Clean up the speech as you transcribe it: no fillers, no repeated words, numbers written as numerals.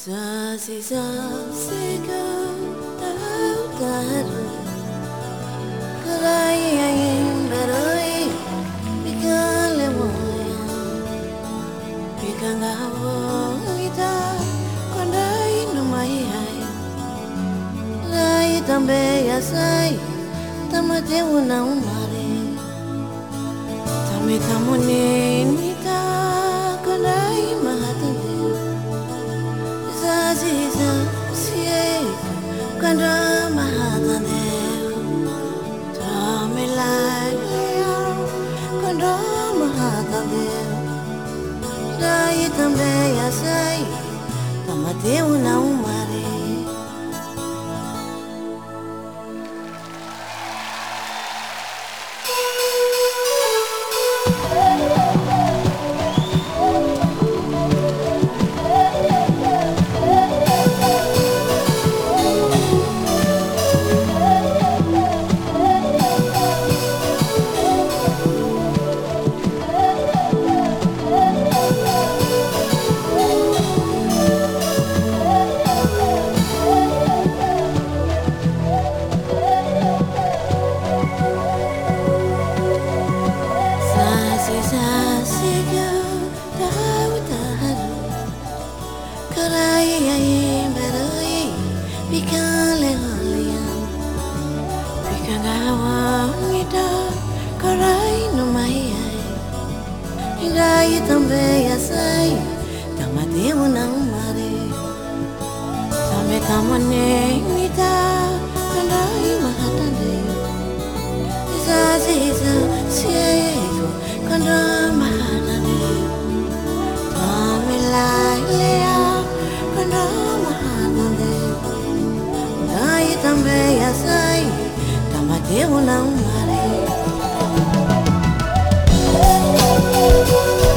Sisa sega tahu kerai yang beroi bikale moya bikanga kita kondai numai hai lai tambe ya sai tamate una umare tame tamone nita kondai mahatande Sisa siye kanda mahatane tame lai kanda mahatane lai tambe ya sai tamate una umare Bikale halian, bikagawa ngita karai no mahai. Hingai tambe yasai, tamate unang mare. Tambe tamane ngita karai mahatande. Isa siego kanda mahatande. Tambe lai lea kanda mahatande. Tambe ya sai tamate una umare